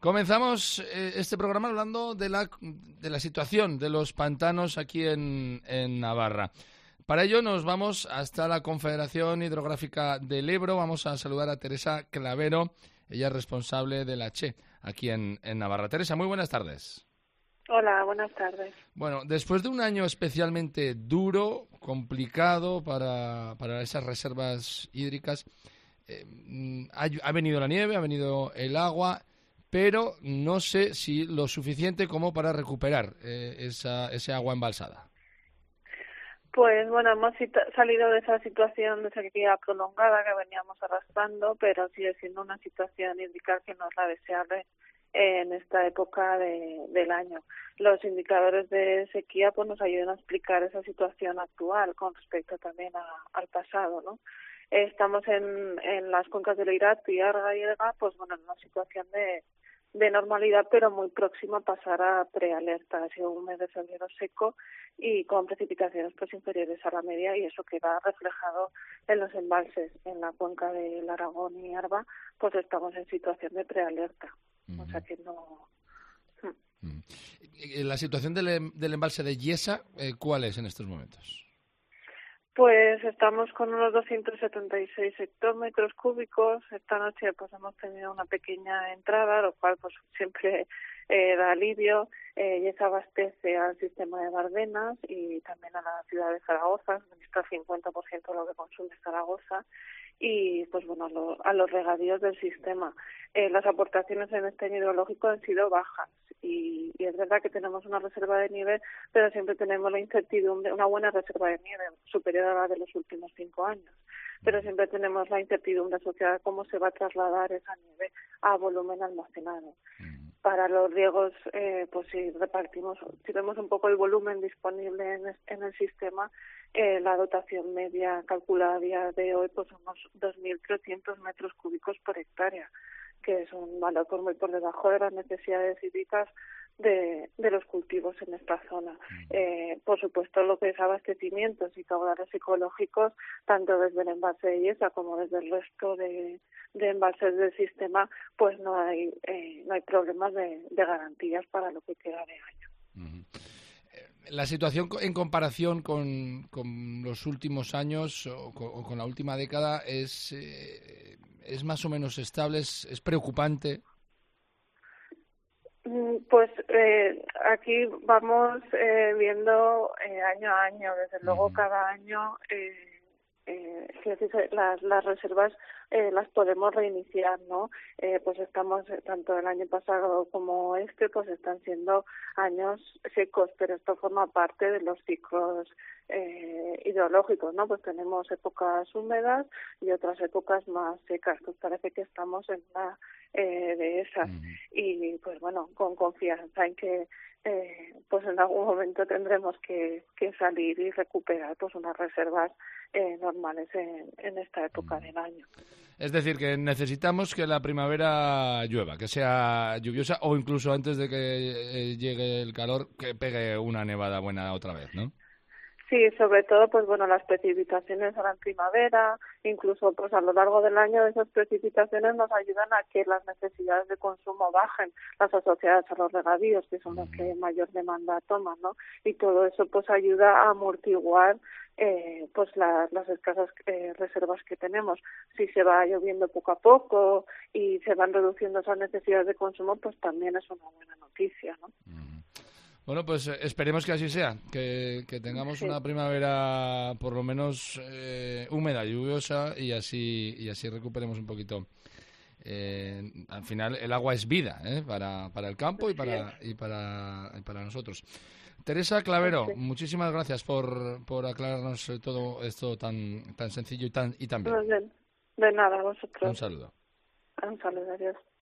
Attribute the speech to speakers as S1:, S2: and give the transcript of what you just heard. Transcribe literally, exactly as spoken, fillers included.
S1: Comenzamos eh, este programa hablando de la, de la situación de los pantanos aquí en, en Navarra. Para ello nos vamos hasta la Confederación Hidrográfica del Ebro. Vamos a saludar a Teresa Clavero, ella es responsable de la CHE aquí en, en Navarra. Teresa, muy buenas tardes.
S2: Hola, buenas tardes.
S1: Bueno, después de un año especialmente duro, complicado para, para esas reservas hídricas, eh, ha, ha venido la nieve, ha venido el agua, pero no sé si lo suficiente como para recuperar eh, esa, ese agua embalsada.
S2: Pues bueno, hemos salido de esa situación de sequía prolongada que veníamos arrastrando, pero sigue siendo una situación hídrica que no es la deseable en esta época de, del año. Los indicadores de sequía pues nos ayudan a explicar esa situación actual con respecto también a, al pasado, ¿no? Estamos en, en las cuencas del Eirat, Piarga y Elga, pues bueno, en una situación de, de normalidad, pero muy próxima a pasar a prealerta. Ha sido un mes de febrero seco y con precipitaciones pues inferiores a la media, y eso queda reflejado en los embalses. En la cuenca del Aragón y Arba, pues estamos en situación de prealerta. Uh-huh. O sea que no...
S1: Uh-huh. La situación del, del embalse de Yesa, eh, ¿cuál es en estos momentos?
S2: Pues estamos con unos doscientos setenta y seis hectómetros cúbicos. Esta noche pues hemos tenido una pequeña entrada, lo cual pues siempre eh, da alivio. Eh, y se abastece al sistema de Bardenas y también a la ciudad de Zaragoza, administra el cincuenta por ciento de lo que consume Zaragoza, y pues bueno, a, lo, a los regadíos del sistema. Eh, las aportaciones en este año hidrológico han sido bajas y, y es verdad que tenemos una reserva de nieve, pero siempre tenemos la incertidumbre, una buena reserva de nieve superior a la de los últimos cinco años, pero siempre tenemos la incertidumbre asociada a cómo se va a trasladar esa nieve a volumen almacenado. Para los riegos, eh, pues si repartimos, si vemos un poco el volumen disponible en, en el sistema, eh, la dotación media calculada a día de hoy pues unos dos mil trescientos metros cúbicos por hectárea, que es un valor por muy por debajo de las necesidades hídricas de, de los cultivos en esta zona. Eh, por supuesto, lo que es abastecimientos y caudales ecológicos, tanto desde el embalse de Yesa como desde el resto de, de embalses del sistema, pues no hay eh, no hay problemas de, de garantías para lo que queda de año.
S1: Uh-huh. La situación en comparación con, con los últimos años o con, o con la última década es, eh, es más o menos estable, es, es preocupante.
S2: Pues eh, aquí vamos eh, viendo eh, año a año, desde luego uh-huh. cada año eh, eh, las, las reservas eh, las podemos reiniciar, ¿no? Eh, pues estamos, tanto el año pasado como este, pues están siendo años secos, pero esto forma parte de los ciclos eh, hidrológicos, ¿no? Pues tenemos épocas húmedas y otras épocas más secas, pues parece que estamos en una eh, de esas. Uh-huh. Y pues bueno, con confianza en que eh, pues en algún momento tendremos que, que salir y recuperar pues unas reservas eh, normales en, en esta época uh-huh. del año.
S1: Es decir, que necesitamos que la primavera llueva, que sea lluviosa, o incluso antes de que llegue el calor, que pegue una nevada buena otra vez, ¿no?
S2: Sí, sobre todo, pues bueno, las precipitaciones ahora en primavera, incluso pues a lo largo del año esas precipitaciones nos ayudan a que las necesidades de consumo bajen, las asociadas a los regadíos, que son las que mayor demanda toman, ¿no? Y todo eso pues ayuda a amortiguar eh, pues la, las escasas eh, reservas que tenemos. Si se va lloviendo poco a poco y se van reduciendo esas necesidades de consumo, pues también es una buena noticia, ¿no?
S1: Uh-huh. Bueno, pues esperemos que así sea, que, que tengamos sí. una primavera por lo menos eh, húmeda, lluviosa, y así y así recuperemos un poquito. Eh, al final el agua es vida, ¿eh? para, para el campo y para, y para, y para nosotros. Teresa Clavero, sí. muchísimas gracias por, por aclararnos todo esto tan tan sencillo y tan, y tan bien.
S2: Muy bien. De nada, a vosotros.
S1: Un saludo.
S2: Un saludo, adiós.